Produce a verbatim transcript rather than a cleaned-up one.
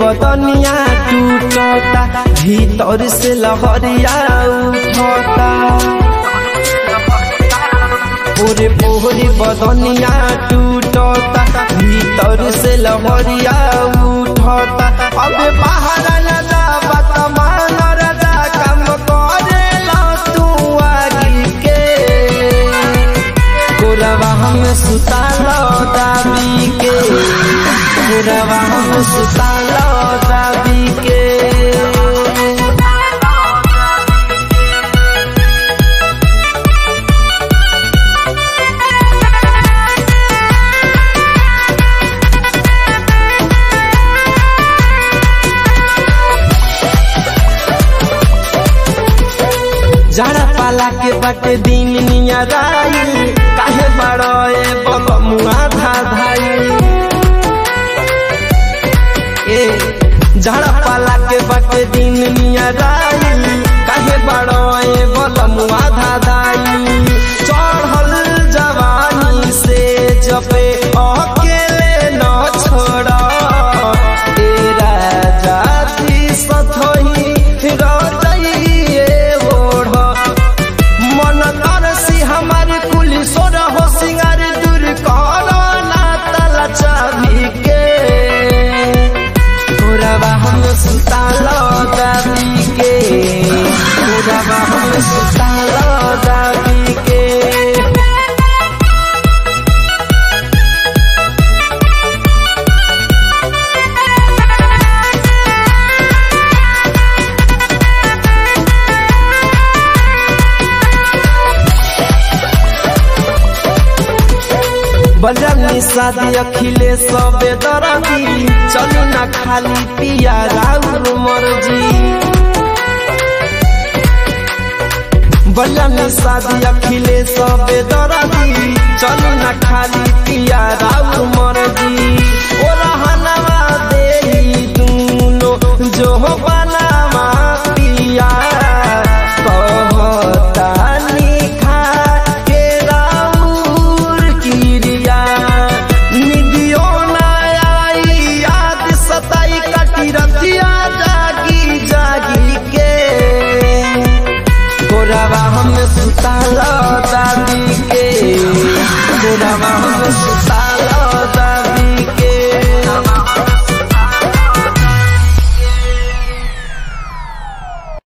बदनिया टूटता भीतर से लहरिया उठता पोरे पोरे बदनिया टूटता भीतर से लहरिया उठता अब बाहर न जाबा तमान रजा काम करेला तू आगी के गोरवा हम सुतालो दाबी के गोरवा हम सुतालो दाबी के जाड़ा पाला के बाटे दिन नियराई काहे बड़े बलमुआ धा धाई ए जाड़ा पाला के बाटे दिन नियराई काहे बड़े बलमुआ धा धाई चढ़ल जवानी से जपे अकेले न छोड़ा तेरा जाति सथोही रजाइए सुतालो दाबी के गोरवा हम सुतालो दाबी के बजानी शादी अखिलेश बेदरदी चलू ना खाली पिया राउर मर्जी बजानी शादी अखिलेश बेदरदी चलू ना खाली पिया राउर मर्जी ओ रहनवा देही दूनो जो बनावा पिया गोरवा हम सुतालो दाबी के गोरवा हम सुता